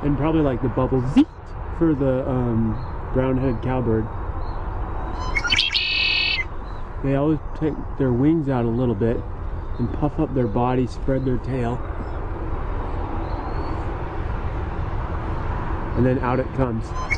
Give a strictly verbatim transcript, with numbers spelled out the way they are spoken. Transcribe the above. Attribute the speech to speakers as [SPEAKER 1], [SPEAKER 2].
[SPEAKER 1] and probably like the bubble zeet for the um, brown-headed cowbird. They always take their wings out a little bit and puff up their body, spread their tail, and then out it comes.